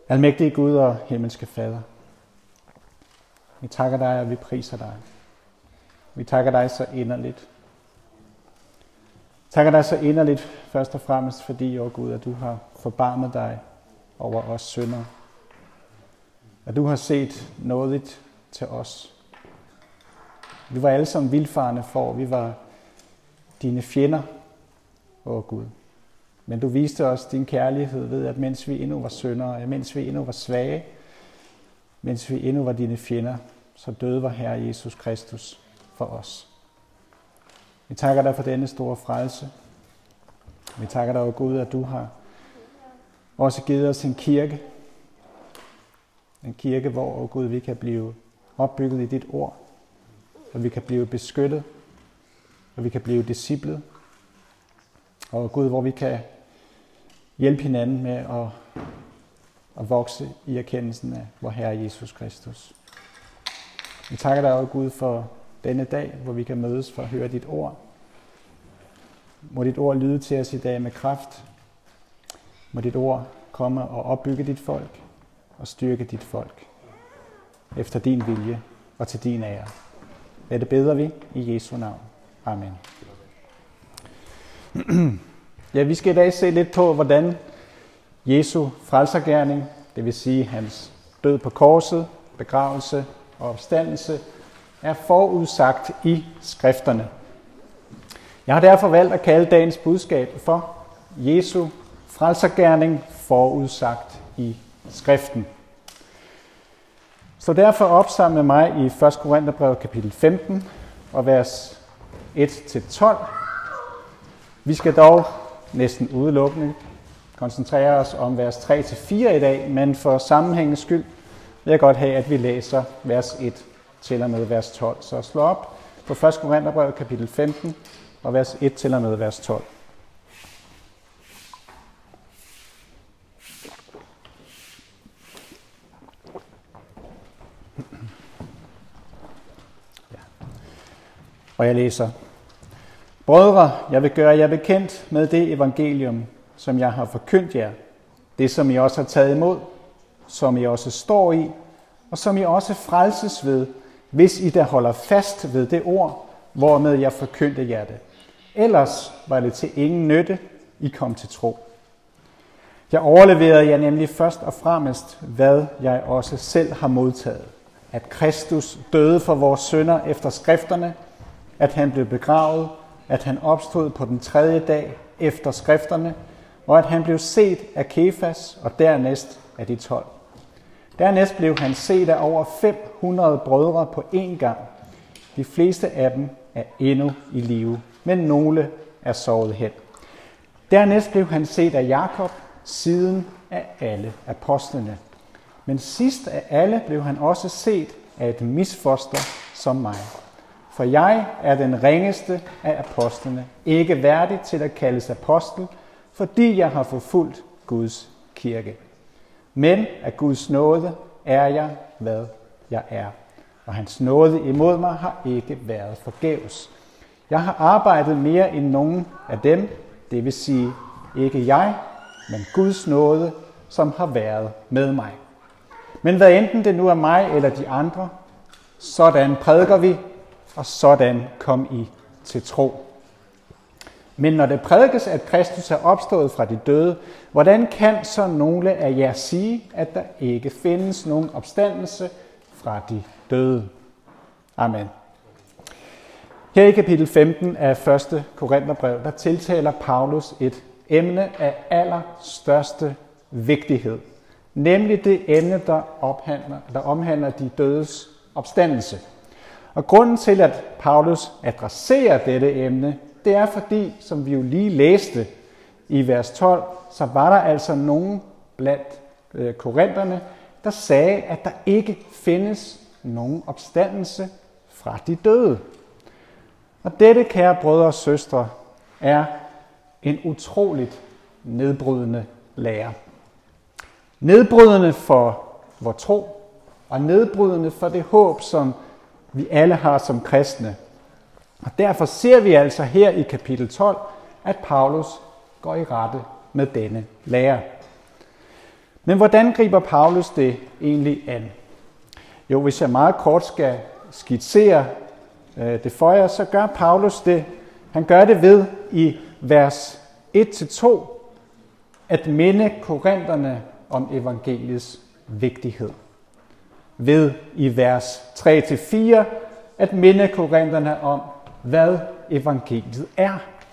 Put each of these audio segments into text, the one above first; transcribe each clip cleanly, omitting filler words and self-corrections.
Almægtige Gud og himmelske Fader, vi takker dig, og vi priser dig. Vi takker dig så inderligt. Takker dig så inderligt, først og fremmest fordi, Gud, at du har forbarmet dig over os syndere. At du har set nådigt til os. Vi var alle sammen vildfarne for, vi var dine fjender, Gud. Men du viste os din kærlighed ved, at mens vi endnu var syndere, mens vi endnu var svage, mens vi endnu var dine fjender, så døde vor Herre Jesus Kristus for os. Vi takker dig for denne store frelse. Vi takker dig, Gud, at du har også givet os en kirke. En kirke, hvor, Gud, vi kan blive opbygget i dit ord. Og vi kan blive beskyttet. Og vi kan blive disciplet. Og Gud, hvor vi kan hjælpe hinanden med at vokse i erkendelsen af vor Herre Jesus Kristus. Vi takker dig, Gud, for denne dag, hvor vi kan mødes for at høre dit ord. Må dit ord lyde til os i dag med kraft. Må dit ord komme og opbygge dit folk og styrke dit folk efter din vilje og til din ære. Dette beder vi i Jesu navn. Amen. Ja, vi skal i dag se lidt på, hvordan Jesu frelsergerning, det vil sige hans død på korset, begravelse og opstandelse, er forudsagt i skrifterne. Jeg har derfor valgt at kalde dagens budskab for Jesu frelsergerning forudsagt i skriften. Så derfor op sammen med mig i 1. Korintherbrev kapitel 15 og vers 1-12. Vi skal dog næsten udelukkende koncentrere os om vers 3-4 i dag, men for sammenhængens skyld vil jeg godt have, at vi læser vers 1 til og med vers 12. Så slå op på 1. Korintherbrev kapitel 15 og vers 1 til og med vers 12. Og jeg læser: Brødre, jeg vil gøre jer bekendt med det evangelium, som jeg har forkyndt jer, det som I også har taget imod, som I også står i, og som I også frelses ved, hvis I da holder fast ved det ord, hvormed jeg forkyndte jer det. Ellers var det til ingen nytte, I kom til tro. Jeg overleverede jer nemlig først og fremmest, hvad jeg også selv har modtaget. At Kristus døde for vores synder efter skrifterne, at han blev begravet, at han opstod på den 3. dag efter skrifterne, og at han blev set af Kefas og dernæst af de 12. Dernæst blev han set af over 500 brødre på én gang. De fleste af dem er endnu i live, men nogle er sovet hen. Dernæst blev han set af Jakob, siden af alle apostlene. Men sidst af alle blev han også set af et misfoster som mig. For jeg er den ringeste af apostlene, ikke værdig til at kaldes apostel, fordi jeg har forfulgt Guds kirke. Men af Guds nåde er jeg, hvad jeg er. Og hans nåde imod mig har ikke været forgæves. Jeg har arbejdet mere end nogen af dem, det vil sige ikke jeg, men Guds nåde, som har været med mig. Men hvad enten det nu er mig eller de andre, sådan prædiker vi, og sådan kom I til tro. Men når det prædikes, at Kristus er opstået fra de døde, hvordan kan så nogle af jer sige, at der ikke findes nogen opstandelse fra de døde? Amen. Her i kapitel 15 af 1. Korintherbrev, der tiltaler Paulus et emne af allerstørste vigtighed. Nemlig det emne, der omhandler de dødes opstandelse. Og grunden til, at Paulus adresserer dette emne, det er fordi, som vi jo lige læste i vers 12, så var der altså nogen blandt korinterne, der sagde, at der ikke findes nogen opstandelse fra de døde. Og dette, kære brødre og søstre, er en utroligt nedbrydende lære. Nedbrydende for vor tro, og nedbrydende for det håb, som vi alle har som kristne. Og derfor ser vi altså her i kapitel 12, at Paulus går i rette med denne lære. Men hvordan griber Paulus det egentlig an? Jo, hvis jeg meget kort skal skitsere det for jer, så gør Paulus det. Han gør det ved i vers 1-2 at minde korinterne om evangeliets vigtighed. Ved i vers 3-4 at minde korinterne om, hvad evangeliet er.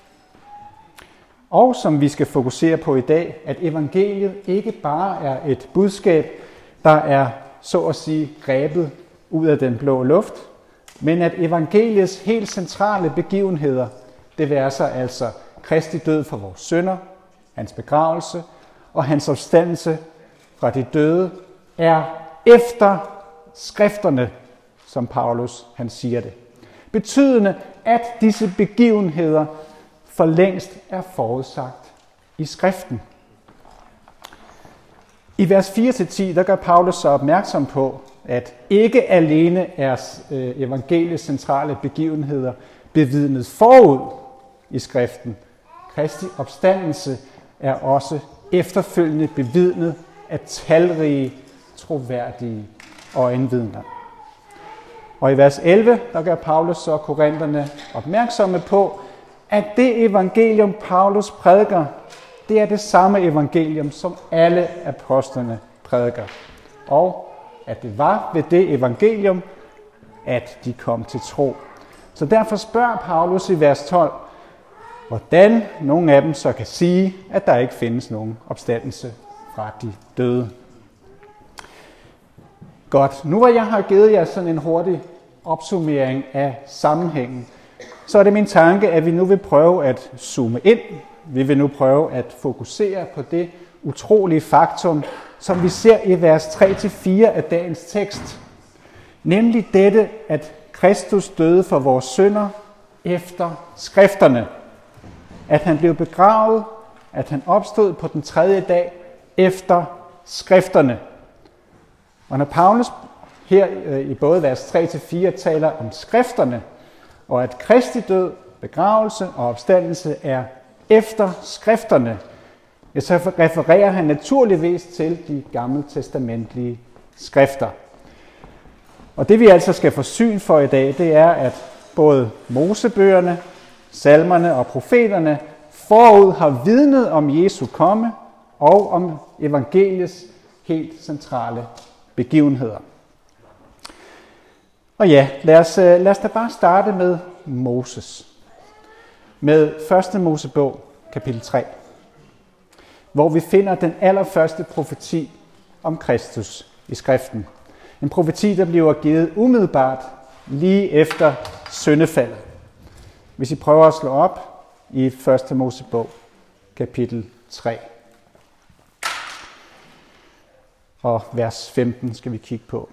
Og som vi skal fokusere på i dag, at evangeliet ikke bare er et budskab, der er så at sige grebet ud af den blå luft, men at evangeliets helt centrale begivenheder, det være sig altså Kristi død for vores synder, hans begravelse og hans opstandelse fra de døde, er efter skrifterne, som Paulus han siger det. Betydende, at disse begivenheder for længst er forudsagt i skriften. I vers 4-10, der gør Paulus så opmærksom på, at ikke alene er evangeliets centrale begivenheder bevidnet forud i skriften. Kristi opstandelse er også efterfølgende bevidnet af talrige, troværdige øjenvidner. Og i vers 11, der gør Paulus så korinterne opmærksomme på, at det evangelium, Paulus prædiker, det er det samme evangelium, som alle apostlene prædiker. Og at det var ved det evangelium, at de kom til tro. Så derfor spørger Paulus i vers 12, hvordan nogle af dem så kan sige, at der ikke findes nogen opstandelse fra de døde. Godt, nu hvor jeg har givet jer sådan en hurtig opsummering af sammenhængen, så er det min tanke, at vi nu vil prøve at zoome ind. Vi vil nu prøve at fokusere på det utrolige faktum, som vi ser i vers 3-4 af dagens tekst. Nemlig dette, at Kristus døde for vores synder efter skrifterne. At han blev begravet, at han opstod på den 3. dag efter skrifterne. Og når Paulus her i både vers 3-4 taler om skrifterne, og at Kristi død, begravelse og opstandelse er efter skrifterne, så refererer han naturligvis til de gammeltestamentlige skrifter. Og det vi altså skal få syn for i dag, det er, at både Mosebøgerne, salmerne og profeterne forud har vidnet om Jesu komme og om evangeliets helt centrale begivenheder. Og ja, lad os da bare starte med Moses. Med 1. Mosebog, kapitel 3, hvor vi finder den allerførste profeti om Kristus i skriften. En profeti, der bliver givet umiddelbart lige efter syndefaldet. Hvis I prøver at slå op i 1. Mosebog, kapitel 3. Og vers 15 skal vi kigge på.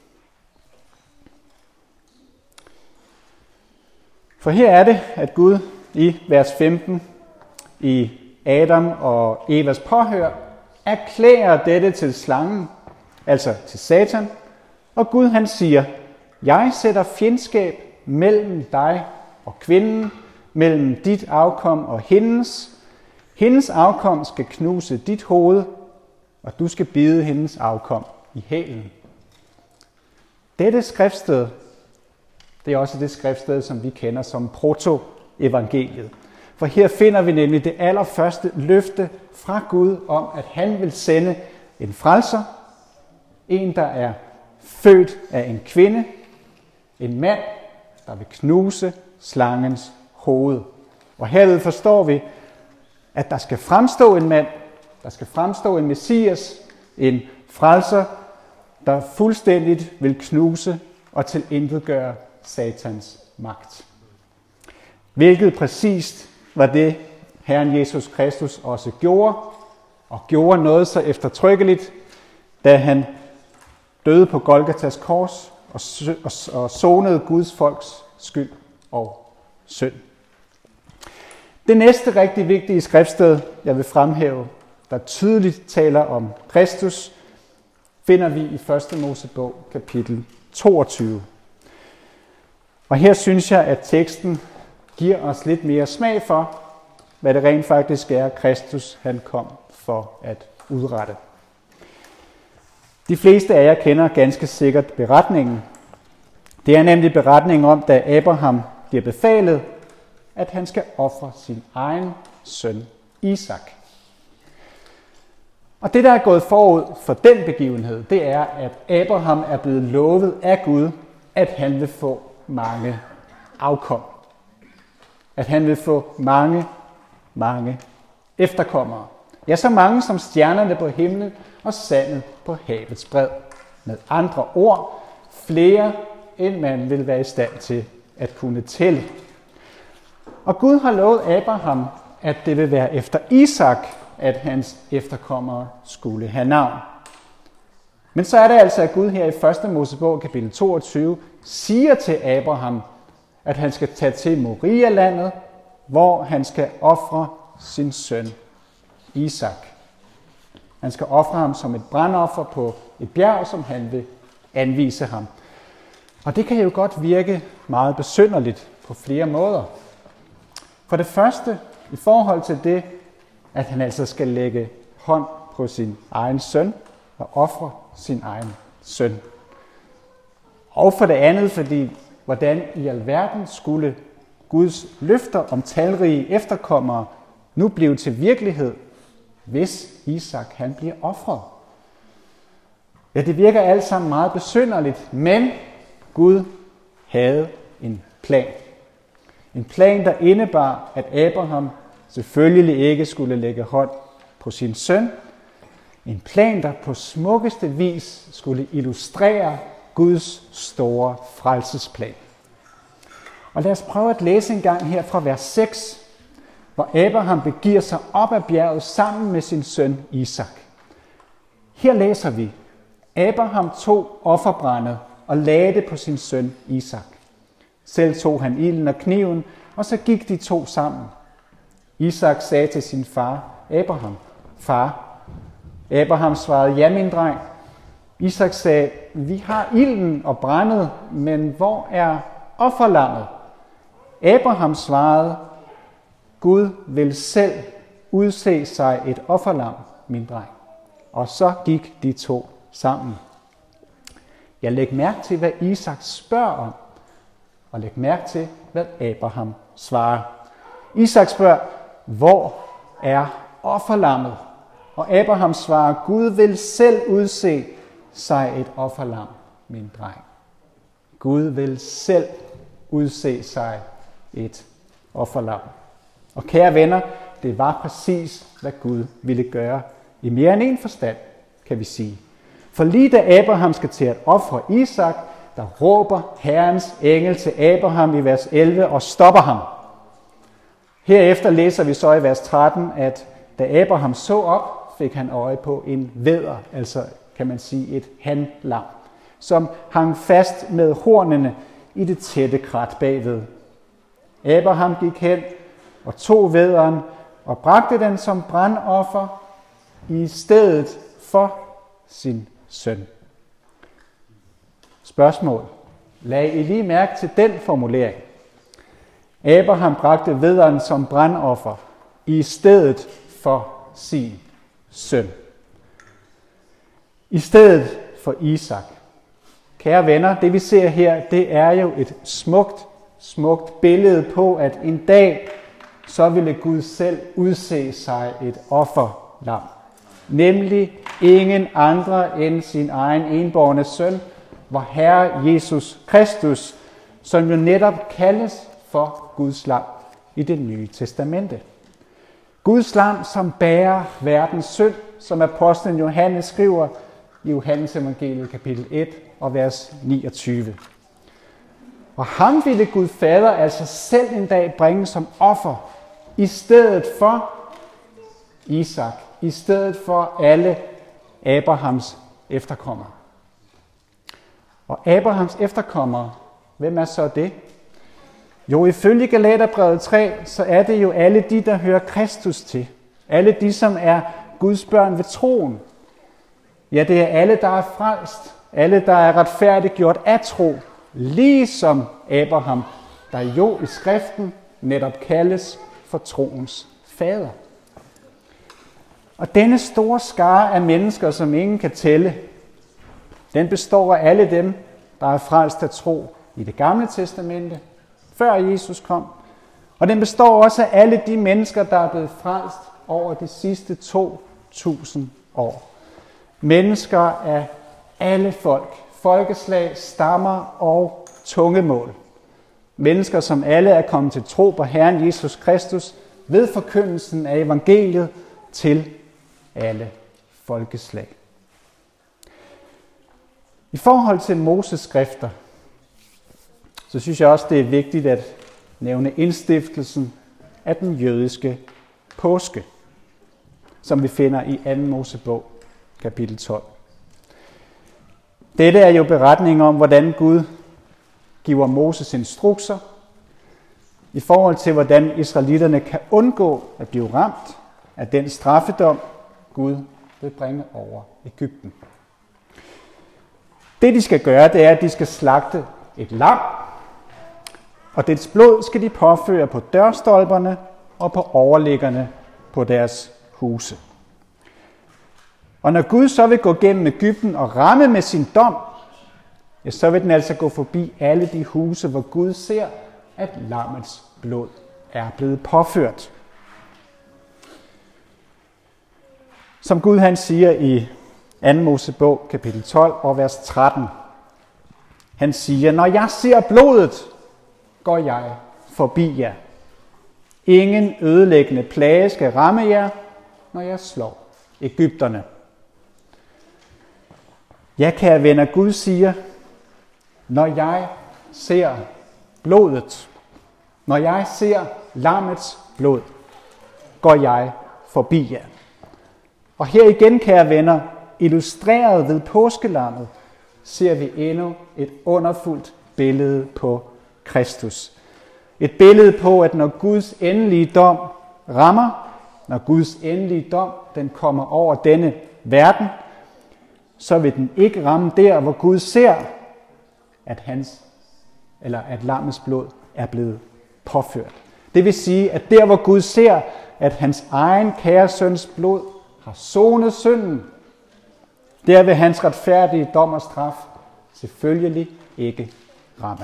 For her er det, at Gud i vers 15 i Adam og Evas påhør erklærer dette til slangen, altså til Satan, og Gud han siger, jeg sætter fjendskab mellem dig og kvinden, mellem dit afkom og hendes. Hendes afkom skal knuse dit hoved, og du skal bide hendes afkom i hælen. Dette skriftsted, det er også det skriftsted, som vi kender som proto-evangeliet. For her finder vi nemlig det allerførste løfte fra Gud om, at han vil sende en frelser, en der er født af en kvinde, en mand, der vil knuse slangens hoved. Og herved forstår vi, at der skal fremstå en mand, der skal fremstå en messias, en frelser, der fuldstændigt vil knuse og tilintetgøre Satans magt. Hvilket præcist var det, Herren Jesus Kristus også gjorde, og gjorde noget så eftertrykkeligt, da han døde på Golgatas kors og sonede Guds folks skyld og synd. Det næste rigtig vigtige skriftsted, jeg vil fremhæve, der tydeligt taler om Kristus, finder vi i 1. Mosebog, kapitel 22. Og her synes jeg, at teksten giver os lidt mere smag for, hvad det rent faktisk er, Kristus han kom for at udrette. De fleste af jer kender ganske sikkert beretningen. Det er nemlig beretningen om, da Abraham bliver befalet, at han skal ofre sin egen søn Isak. Og det, der er gået forud for den begivenhed, det er, at Abraham er blevet lovet af Gud, at han vil få mange afkom. At han vil få mange efterkommere. Ja, så mange som stjernerne på himlen og sandet på havets bred. Med andre ord, flere end man vil være i stand til at kunne tælle. Og Gud har lovet Abraham, at det vil være efter Isak, at hans efterkommere skulle have navn. Men så er det altså, at Gud her i 1. Mosebog kapitel 22 siger til Abraham, at han skal tage til Moria-landet, hvor han skal ofre sin søn Isak. Han skal ofre ham som et brandoffer på et bjerg, som han vil anvise ham. Og det kan jo godt virke meget besynderligt på flere måder. For det første, i forhold til det, at han altså skal lægge hånd på sin egen søn og ofre sin egen søn. Og for det andet, fordi hvordan i alverden skulle Guds løfter om talrige efterkommere nu blive til virkelighed, hvis Isak han bliver ofret. Ja, det virker alt sammen meget besynderligt, men Gud havde en plan. En plan, der indebar, at Abraham selvfølgelig ikke skulle lægge hånd på sin søn. En plan, der på smukkeste vis skulle illustrere Guds store frelsesplan. Og lad os prøve at læse en gang her fra vers 6, hvor Abraham begiver sig op ad bjerget sammen med sin søn Isak. Her læser vi, Abraham tog offerbrændet og lagde det på sin søn Isak. Selv tog han ilden og kniven, og så gik de to sammen. Isak sagde til sin far, Abraham, far. Abraham svarede, ja min dreng. Isak sagde, vi har ilden og brændet, men hvor er offerlammet? Abraham svarede, Gud vil selv udse sig et offerlam, min dreng. Og så gik de to sammen. Jeg læg mærke til, hvad Isak spørger om, og læg mærke til, hvad Abraham svarer. Isak spørger, hvor er offerlammet? Og Abraham svarer, Gud vil selv udse sig et offerlam, min dreng. Gud vil selv udse sig et offerlam. Og kære venner, det var præcis, hvad Gud ville gøre. I mere end en forstand, kan vi sige. For lige da Abraham skal til at ofre Isak, der råber Herrens engel til Abraham i vers 11 og stopper ham. Herefter læser vi så i vers 13, at da Abraham så op, fik han øje på en vædder, altså kan man sige et hanlam, som hang fast med hornene i det tætte krat bagved. Abraham gik hen og tog vædderen og bragte den som brandoffer i stedet for sin søn. Spørgsmål. Lag I lige mærke til den formulering. Abraham bragte vædderen som brandoffer i stedet for sin søn. I stedet for Isak. Kære venner, det vi ser her, det er jo et smukt billede på, at en dag, så ville Gud selv udse sig et offerlam. Nemlig ingen andre end sin egen enbårne søn, vor Herre Jesus Kristus, som jo netop kaldes for Guds lam i det nye testamente. Guds lam, som bærer verdens synd, som apostlen Johannes skriver i Johannes evangeliet kapitel 1 og vers 29. Og ham ville Gud Fader altså selv en dag bringe som offer, i stedet for Isak, i stedet for alle Abrahams efterkommere. Og Abrahams efterkommere, hvem er så det? Jo, ifølge Galaterbrevet 3, så er det jo alle de, der hører Kristus til. Alle de, som er Guds børn ved troen. Ja, det er alle, der er frelst. Alle, der er retfærdiggjort af tro. Ligesom Abraham, der jo i skriften netop kaldes for troens fader. Og denne store skare af mennesker, som ingen kan tælle, Den består af alle dem, der er frelst af tro i det gamle testamente, før Jesus kom. Og den består også af alle de mennesker, der er blevet frelst over de sidste 2000 år. Mennesker af alle folk, folkeslag, stammer og tungemål. Mennesker, som alle er kommet til tro på Herren Jesus Kristus ved forkyndelsen af evangeliet til alle folkeslag. I forhold til Moses skrifter, så synes jeg også, det er vigtigt at nævne indstiftelsen af den jødiske påske, som vi finder i 2. Mosebog, kapitel 12. Dette er jo beretningen om, hvordan Gud giver Moses instrukser i forhold til, hvordan israelitterne kan undgå at blive ramt af den straffedom, Gud vil bringe over Egypten. Det, de skal gøre, det er, at de skal slagte et lam, og dets blod skal de påføre på dørstolperne og på overliggerne på deres huse. Og når Gud så vil gå gennem Egypten og ramme med sin dom, ja, så vil den altså gå forbi alle de huse, hvor Gud ser, at lammets blod er blevet påført. Som Gud han siger i 2. Mosebog, kapitel 12 og vers 13. Han siger, når jeg ser blodet, går jeg forbi jer. Ingen ødelæggende plage skal ramme jer, når jeg slår egypterne. Ja, kære venner, Gud siger, når jeg ser blodet, når jeg ser lammets blod, går jeg forbi jer. Og her igen, kære venner, illustreret ved påskelammet, ser vi endnu et underfuldt billede på Kristus. Et billede på, at når Guds endelige dom rammer, når Guds endelige dom den kommer over denne verden, så vil den ikke ramme der, hvor Gud ser, at lammets blod er blevet påført. Det vil sige, at der, hvor Gud ser, at hans egen kære søns blod har sonet synden, der vil hans retfærdige dom og straf selvfølgelig ikke ramme.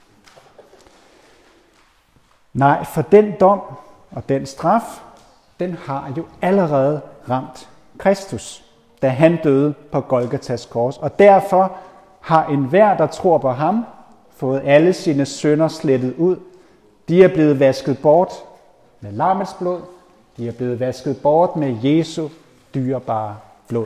Nej, for den dom og den straf, den har jo allerede ramt Kristus, da han døde på Golgatas kors. Og derfor har enhver, der tror på ham, fået alle sine synder slettet ud. De er blevet vasket bort med lammets blod. De er blevet vasket bort med Jesu dyrebare blod.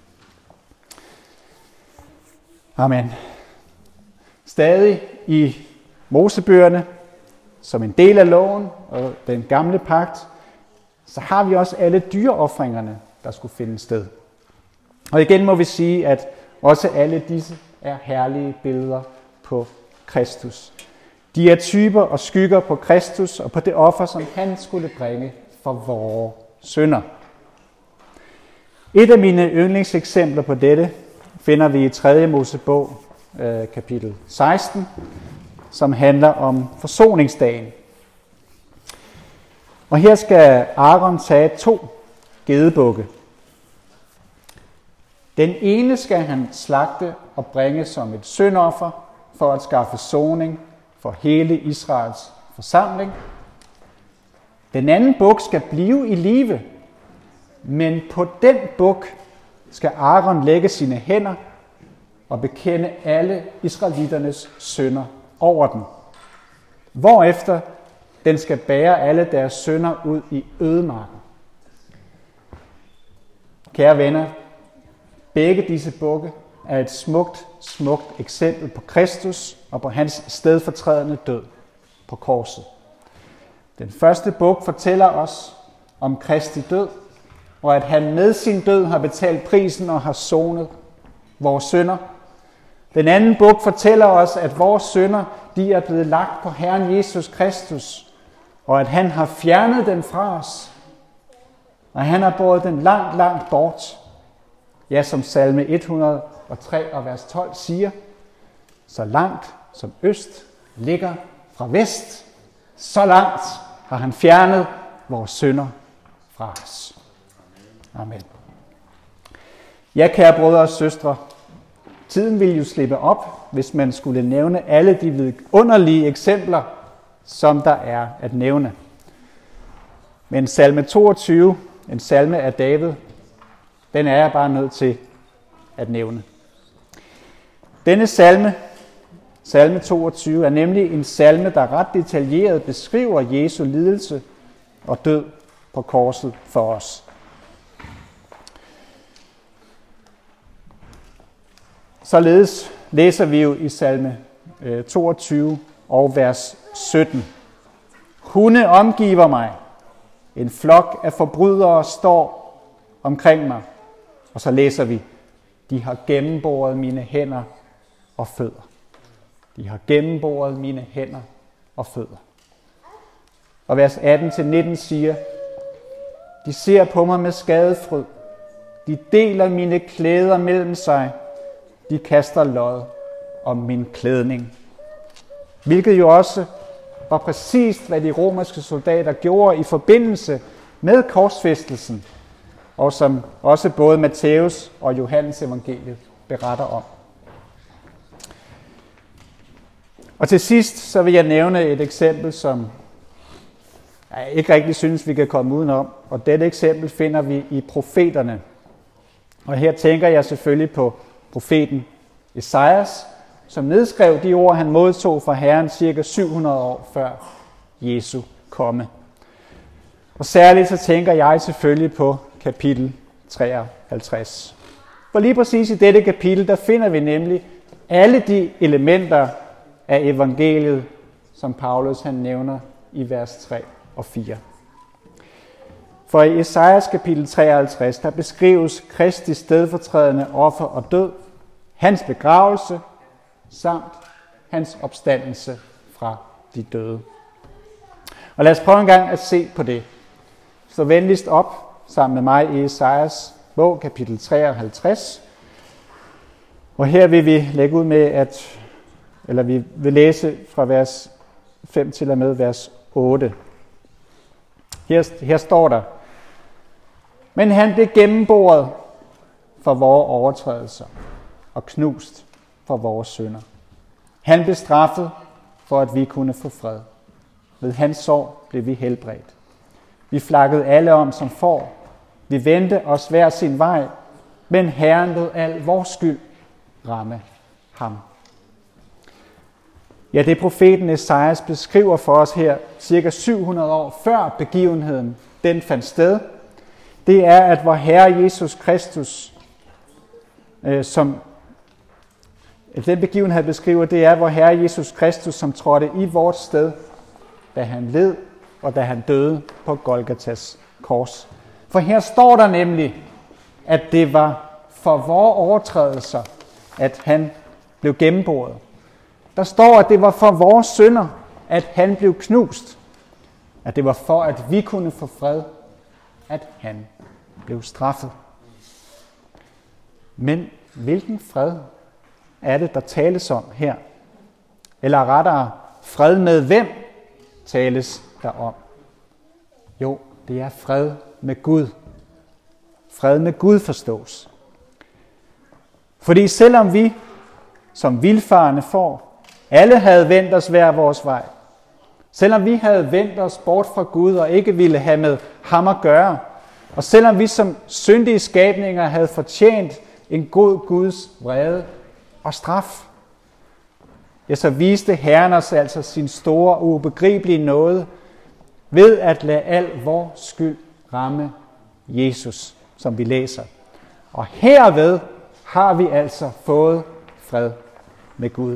Amen. Stadig i Mosebøgerne, som en del af loven og den gamle pagt, så har vi også alle dyreofringerne, der skulle finde sted. Og igen må vi sige, at også alle disse er herlige billeder på Kristus. De er typer og skygger på Kristus og på det offer, som han skulle bringe for vores synder. Et af mine yndlingseksempler på dette finder vi i 3. Mosebog, kapitel 16, som handler om forsoningsdagen. Og her skal Aaron tage 2 gedebukke. Den ene skal han slagte og bringe som et syndoffer for at skaffe soning for hele Israels forsamling. Den anden buk skal blive i live, men på den buk skal Aaron lægge sine hænder og bekende alle israelitternes synder over den. Hvorefter den skal bære alle deres synder ud i ødemarken. Kære venner, begge disse bukke er et smukt eksempel på Kristus og på hans stedfortrædende død på korset. Den første buk fortæller os om Kristi død, og at han med sin død har betalt prisen og har sonet vores synder. Den anden buk fortæller os, at vores synder de er blevet lagt på Herren Jesus Kristus, og at han har fjernet dem fra os, og han har båret dem langt bort. Ja, som salme 103 og vers 12 siger, så langt som øst ligger fra vest, så langt har han fjernet vores synder fra os. Amen. Ja, kære brødre og søstre, tiden ville jo slippe op, hvis man skulle nævne alle de vidunderlige eksempler, som der er at nævne. Men salme 22, en salme af David, den er jeg bare nødt til at nævne. Denne salme, salme 22, er nemlig en salme, der ret detaljeret beskriver Jesu lidelse og død på korset for os. Således læser vi jo i salme 22 og vers 17. Hunde omgiver mig. En flok af forbrydere står omkring mig. Og så læser vi, de har gennemboret mine hænder og fødder. De har gennemboret mine hænder og fødder. Og vers 18-19 siger, de ser på mig med skadefryd. De deler mine klæder mellem sig. De kaster lod om min klædning. Hvilket jo også var præcis, hvad de romerske soldater gjorde i forbindelse med korsfæstelsen, og som også både Matthæus og Johannes evangeliet beretter om. Og til sidst så vil jeg nævne et eksempel, som jeg ikke rigtig synes, vi kan komme udenom. Og dette eksempel finder vi i profeterne. Og her tænker jeg selvfølgelig på profeten Esajas, som nedskrev de ord, han modtog fra Herren cirka 700 år før Jesu komme. Og særligt så tænker jeg selvfølgelig på kapitel 53. For lige præcis i dette kapitel, der finder vi nemlig alle de elementer af evangeliet, som Paulus han nævner i vers 3 og 4. For i Esajas kapitel 53, der beskrives Kristi stedfortrædende offer og død, hans begravelse samt hans opstandelse fra de døde. Og lad os prøve en gang at se på det. Så venligst op sammen med mig i Esajas bog, kapitel 53. Og her vil vi lægge ud med, vi vil læse fra vers 5 til og med vers 8. Her står der, men han blev gennemboret for vores overtrædelser og knust for vores synder. Han blev straffet for, at vi kunne få fred. Ved hans sår blev vi helbredt. Vi flakkede alle om som får. Vi vendte os hver sin vej, men Herren lod al vores skyld ramme ham. Ja, det profeten Esajas beskriver for os her, cirka 700 år før begivenheden den fandt sted, det er, at vor Herre Jesus Kristus, den begivenhed beskriver, det er vor Herre Jesus Kristus, som trådte i vores sted, da han led og da han døde på Golgatas kors. For her står der nemlig, at det var for vores overtrædelser, at han blev gennemboret. Der står, at det var for vores synder, at han blev knust. At det var for, at vi kunne få fred, at han blev straffet. Men hvilken fred er det, der tales om her? Eller rettere, fred med hvem tales der om? Jo, det er fred med Gud. Fred med Gud forstås. Fordi selvom vi, som vildfarne får, alle havde vendt os hver vores vej, selvom vi havde vendt os bort fra Gud og ikke ville have med ham at gøre, og selvom vi som syndige skabninger havde fortjent en god Guds vrede og straf, ja, så viste Herren os altså sin store og ubegribelige nåde ved at lade al vores skyld ramme Jesus, som vi læser. Og herved har vi altså fået fred med Gud.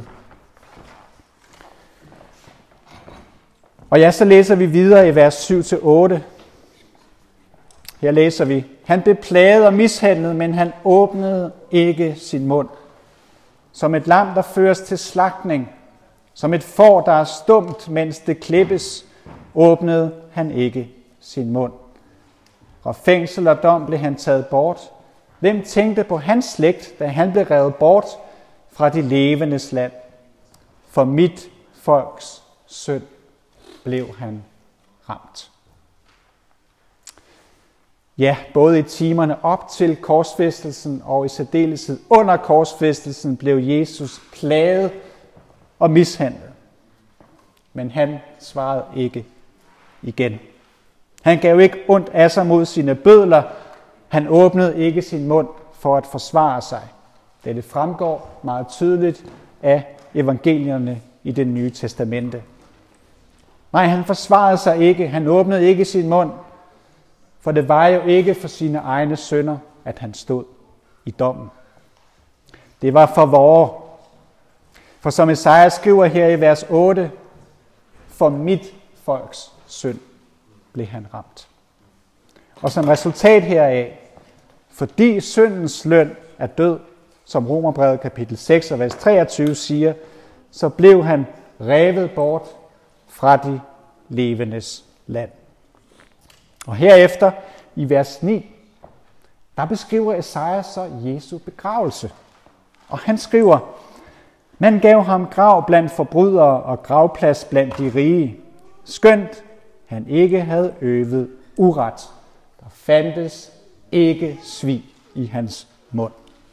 Og ja, så læser vi videre i vers 7-8. Her læser vi, han blev plaget og mishandlet, men han åbnede ikke sin mund. Som et lam, der føres til slagtning, som et får, der er stumt, mens det klippes, åbnede han ikke sin mund. Fra fængsel og dom blev han taget bort. Hvem tænkte på hans slægt, da han blev revet bort fra de levendes land? For mit folks synd blev han ramt. Ja, både i timerne op til korsfæstelsen og i særdeleshed under korsfæstelsen blev Jesus plaget og mishandlet. Men han svarede ikke igen. Han gav ikke ondt af sig mod sine bødler. Han åbnede ikke sin mund for at forsvare sig. Dette fremgår meget tydeligt af evangelierne i det nye testamente. Nej, han forsvarede sig ikke. Han åbnede ikke sin mund. For det var jo ikke for sine egne synder, at han stod i dommen. Det var for vore. For som Esajas skriver her i vers 8, for mit folks synd blev han ramt. Og som resultat heraf, fordi syndens løn er død, som Romerbrevet kapitel 6 og vers 23 siger, så blev han revet bort fra de levendes land. Og herefter i vers 9, der beskriver Esajas så Jesu begravelse. Og han skriver, man gav ham grav blandt forbrydere og gravplads blandt de rige, skønt han ikke havde øvet uret. Der fandtes ikke svig i hans mund.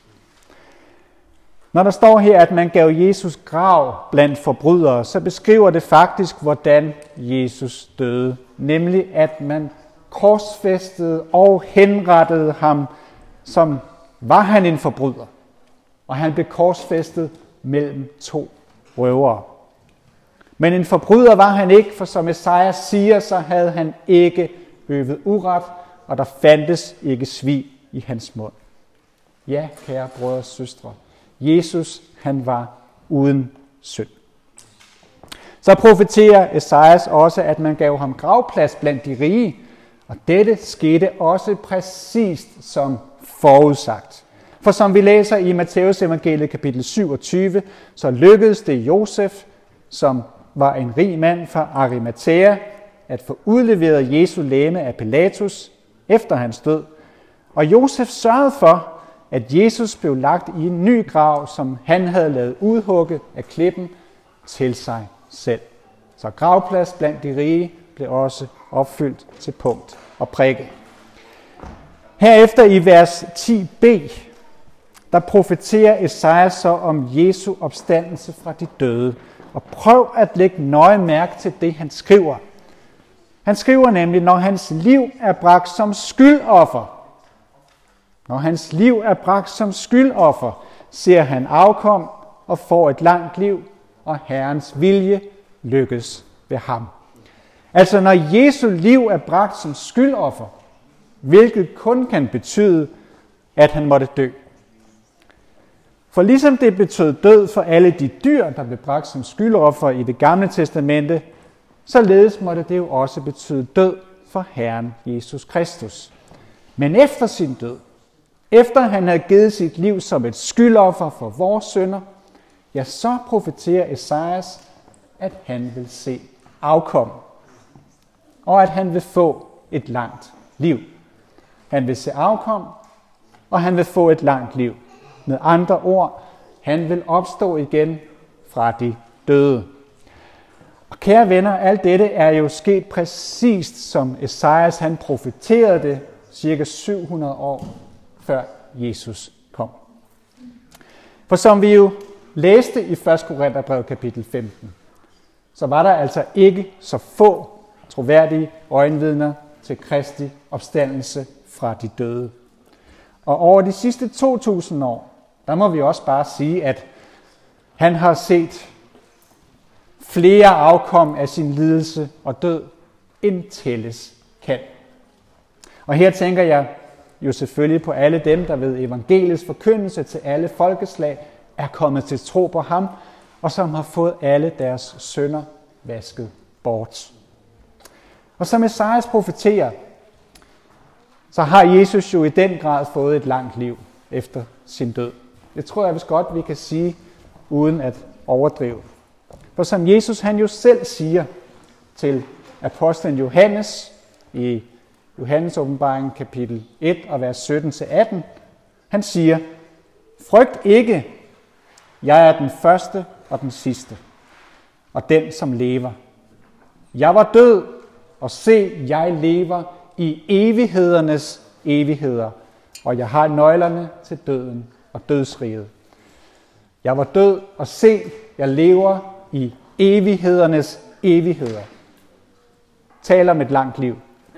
Når der står her, at man gav Jesus grav blandt forbrydere, så beskriver det faktisk, hvordan Jesus døde. Nemlig, at man korsfæstede og henrettede ham, som var han en forbryder. Og han blev korsfæstet mellem to røvere. Men en forbryder var han ikke, for som Esajas siger, så havde han ikke øvet uret, og der fandtes ikke svig i hans mund. Ja, kære brødre og søstre, Jesus, han var uden synd. Så profeterer Esajas også, at man gav ham gravplads blandt de rige, og dette skete også præcist som forudsagt. For som vi læser i Matteus evangeliet kapitel 27, så lykkedes det Josef, som var en rig mand fra Arimathæa, at få udleveret Jesu legeme af Pilatus efter hans død. Og Josef sørgede for, at Jesus blev lagt i en ny grav, som han havde lavet udhugge af klippen til sig selv. Så gravplads blandt de rige blev også opfyldt til punkt og prikke. Herefter i vers 10b, der profeterer Esajas så om Jesu opstandelse fra de døde. Og prøv at lægge nøje mærke til det, han skriver. Han skriver nemlig, når hans liv er bragt som skyldoffer. Når hans liv er bragt som skyldoffer, ser han afkom og får et langt liv, og Herrens vilje lykkes ved ham. Altså når Jesu liv er bragt som skyldoffer, hvilket kun kan betyde, at han måtte dø. For ligesom det betød død for alle de dyr, der blev bragt som skyldoffer i det gamle testamente, således måtte det jo også betyde død for Herren Jesus Kristus. Men efter sin død, efter han havde givet sit liv som et skyldoffer for vores synder, ja, så profeterer Esajas, at han vil se afkom, og at han vil få et langt liv. Han vil se afkom, og han vil få et langt liv. Med andre ord, han vil opstå igen fra de døde. Og kære venner, alt dette er jo sket præcist som Esajas han profeterede det cirka 700 år før Jesus kom. For som vi jo læste i 1. Korintherbrev kapitel 15, så var der altså ikke så få troværdige øjenvidner til Kristi opstandelse fra de døde. Og over de sidste 2000 år, der må vi også bare sige, at han har set flere afkom af sin lidelse og død, end tælles kan. Og her tænker jeg jo selvfølgelig på alle dem, der ved evangeliets forkyndelse til alle folkeslag er kommet til tro på ham, og som har fået alle deres synder vasket bort. Og som Esajas profeterer, så har Jesus jo i den grad fået et langt liv efter sin død. Det tror jeg vist godt, vi kan sige, uden at overdrive. For som Jesus han jo selv siger til apostlen Johannes i Johannes åbenbaring kapitel 1 og vers 17-18, han siger, frygt ikke, jeg er den første og den sidste, og den som lever. Jeg var død, og se, jeg lever i evighedernes evigheder, og jeg har nøglerne til døden og dødsriget. Jeg var død, og se, jeg lever i evighedernes evigheder. Tal om et langt liv.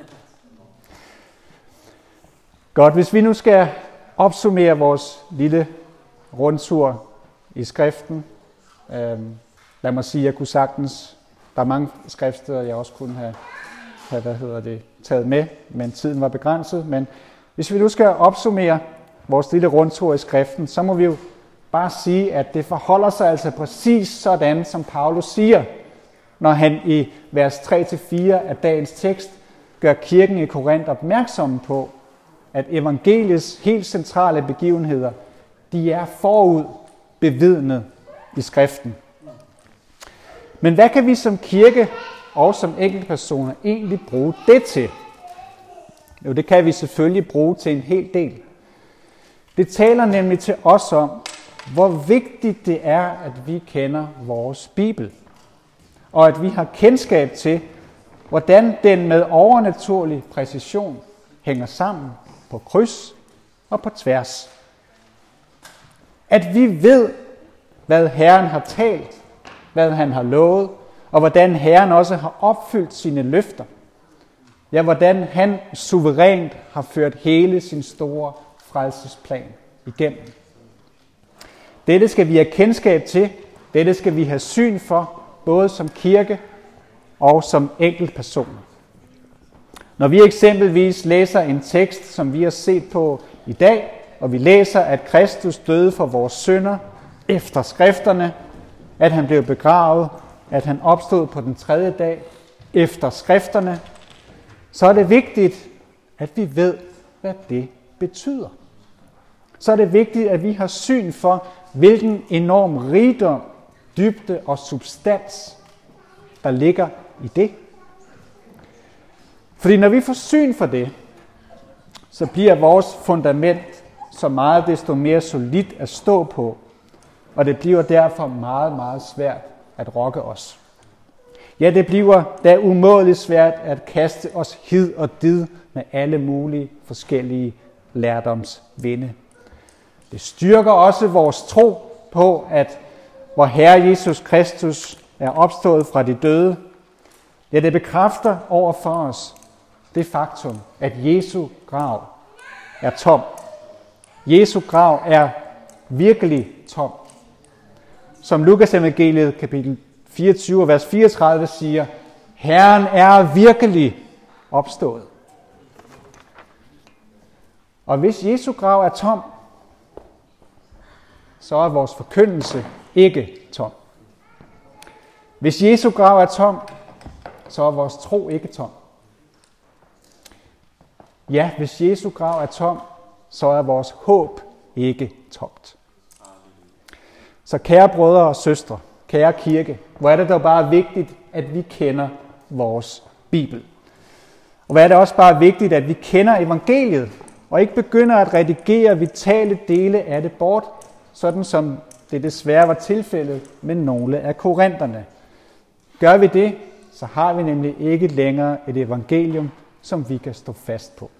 Godt, hvis vi nu skal opsummere vores lille rundtur i skriften. Lad mig sige, at jeg kunne sagtens, der er mange skriftsteder, jeg også kunne have taget med, men tiden var begrænset. Men hvis vi nu skal opsummere vores lille rundtur i skriften, så må vi jo bare sige, at det forholder sig altså præcis sådan, som Paulus siger, når han i vers 3-4 af dagens tekst gør kirken i Korinth opmærksom på, at evangeliets helt centrale begivenheder, de er forud bevidnet i skriften. Men hvad kan vi som kirke og som enkeltpersoner egentlig bruge det til? Jo, det kan vi selvfølgelig bruge til en hel del. Det taler nemlig til os om, hvor vigtigt det er, at vi kender vores Bibel. Og at vi har kendskab til, hvordan den med overnaturlig præcision hænger sammen på kryds og på tværs. At vi ved, hvad Herren har talt, hvad han har lovet, og hvordan Herren også har opfyldt sine løfter. Ja, hvordan han suverænt har ført hele sin store frelsesplan igennem. Dette skal vi have kendskab til, dette skal vi have syn for, både som kirke og som enkeltpersoner. Når vi eksempelvis læser en tekst, som vi har set på i dag, og vi læser, at Kristus døde for vores synder efter skrifterne, at han blev begravet, at han opstod på den 3. dag efter skrifterne, så er det vigtigt, at vi ved, hvad det betyder. Så er det vigtigt, at vi har syn for, hvilken enorm rigdom, dybde og substans, der ligger i det. Fordi når vi får syn for det, så bliver vores fundament så meget desto mere solidt at stå på, og det bliver derfor meget, meget svært at rokke os. Ja, det bliver da umådeligt svært at kaste os hid og did med alle mulige forskellige lærdomsvinde. Det styrker også vores tro på, at vor Herre Jesus Kristus er opstået fra de døde. Ja, det bekræfter over for os det faktum, at Jesu grav er tom. Jesu grav er virkelig tom. Som Lukas evangeliet kapitel 24, vers 34 siger, Herren er virkelig opstået. Og hvis Jesu grav er tom, så er vores forkyndelse ikke tom. Hvis Jesu grav er tom, så er vores tro ikke tom. Ja, hvis Jesu grav er tom, så er vores håb ikke tomt. Så kære brødre og søstre, kære kirke, hvor er det dog bare vigtigt, at vi kender vores Bibel. Og hvor er det også bare vigtigt, at vi kender evangeliet, og ikke begynder at redigere vitale dele af det bort, sådan som det desværre var tilfældet med nogle af korinterne. Gør vi det, så har vi nemlig ikke længere et evangelium, som vi kan stå fast på.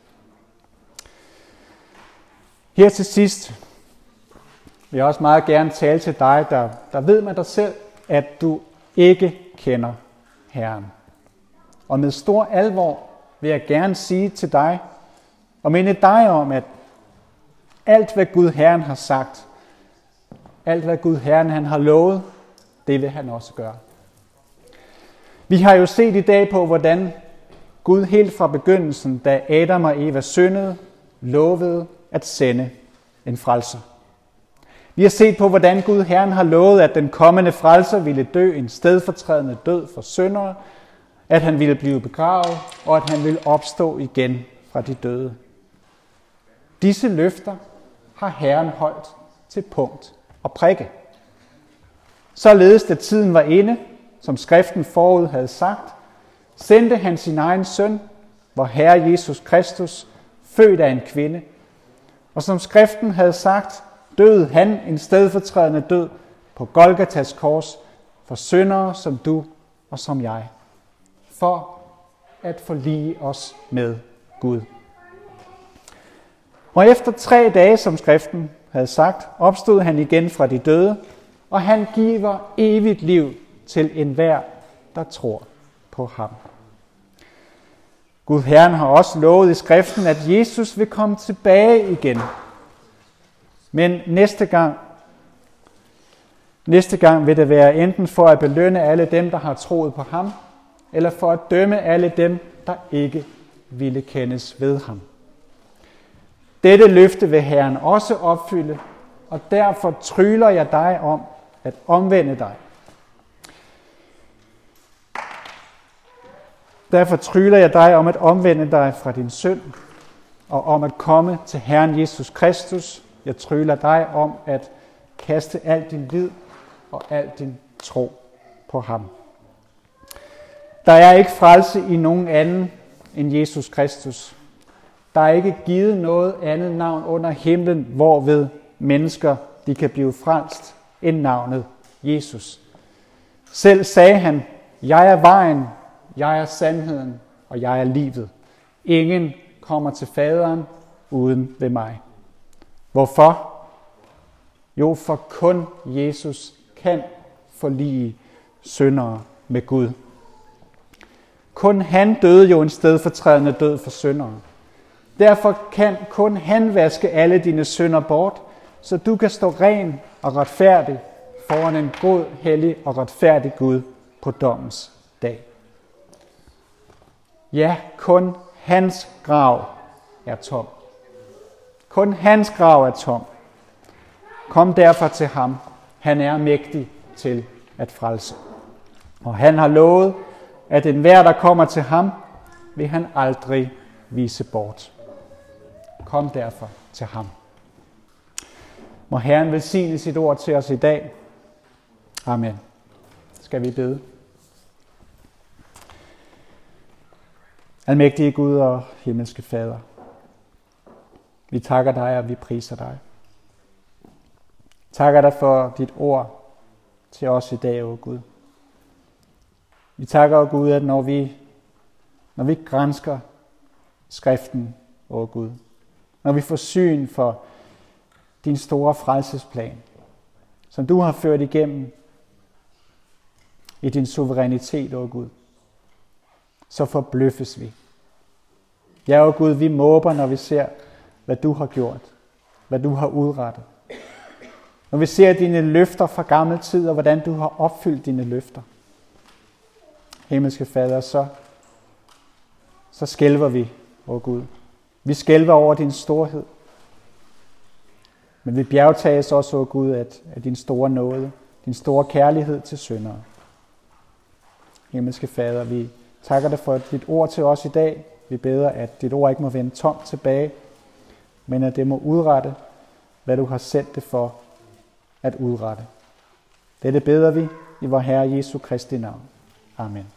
Her til sidst vil jeg også meget gerne tale til dig, der ved med dig selv, at du ikke kender Herren. Og med stor alvor vil jeg gerne sige til dig og minde dig om, at alt hvad Gud Herren har sagt, alt hvad Gud Herren han har lovet, det vil han også gøre. Vi har jo set i dag på, hvordan Gud helt fra begyndelsen, da Adam og Eva syndede, lovede at sende en frelser. Vi har set på, hvordan Gud Herren har lovet, at den kommende frelser ville dø en stedfortrædende død for syndere, at han ville blive begravet, og at han ville opstå igen fra de døde. Disse løfter har Herren holdt til punkt og prikke. Således, da tiden var inde, som skriften forud havde sagt, sendte han sin egen søn, vor Herre Jesus Kristus, født af en kvinde. Og som skriften havde sagt, døde han en stedfortrædende død på Golgatas kors for syndere som du og som jeg, for at forlige os med Gud. Og efter 3 dage, som skriften havde sagt, opstod han igen fra de døde, og han giver evigt liv til enhver, der tror på ham. Gud Herren har også lovet i skriften, at Jesus vil komme tilbage igen. Men næste gang vil det være enten for at belønne alle dem, der har troet på ham, eller for at dømme alle dem, der ikke ville kendes ved ham. Dette løfte vil Herren også opfylde, og derfor tryller jeg dig om at omvende dig. Derfor tryller jeg dig om at omvende dig fra din synd, og om at komme til Herren Jesus Kristus. Jeg tryller dig om at kaste al din lid og al din tro på ham. Der er ikke frelse i nogen anden end Jesus Kristus. Der er ikke givet noget andet navn under himlen, hvorved mennesker de kan blive frelst, end navnet Jesus. Selv sagde han, jeg er vejen, jeg er sandheden, og jeg er livet. Ingen kommer til faderen uden ved mig. Hvorfor? Jo, for kun Jesus kan forlige syndere med Gud. Kun han døde jo en stedfortrædende død for syndere. Derfor kan kun han vaske alle dine synder bort, så du kan stå ren og retfærdig foran en god, hellig og retfærdig Gud på dommens dag. Ja, kun hans grav er tom. Kun hans grav er tom. Kom derfor til ham. Han er mægtig til at frelse. Og han har lovet, at enhver, der kommer til ham, vil han aldrig vise bort. Kom derfor til ham. Må Herren velsigne sit ord til os i dag. Amen. Skal vi bede. Almægtige Gud og himmelske Fader, vi takker dig, og vi priser dig. Takker dig for dit ord til os i dag, o Gud. Vi takker, o Gud, at når vi gransker skriften, o Gud, når vi får syn for din store frelsesplan, som du har ført igennem i din suverænitet, o Gud, så forbløffes vi. Ja, o Gud, vi måber, når vi ser, hvad du har gjort, hvad du har udrettet. Når vi ser dine løfter fra gammel tid, og hvordan du har opfyldt dine løfter. Himmelske Fader, så skælver vi, o Gud. Vi skælver over din storhed. Men vi bjergtages også, o Gud, af din store nåde, din store kærlighed til syndere. Himmelske Fader, vi takker dig for dit ord til os i dag. Vi beder, at dit ord ikke må vende tomt tilbage, men at det må udrette, hvad du har sendt det for at udrette. Dette beder vi i vor Herre Jesu Kristi navn. Amen.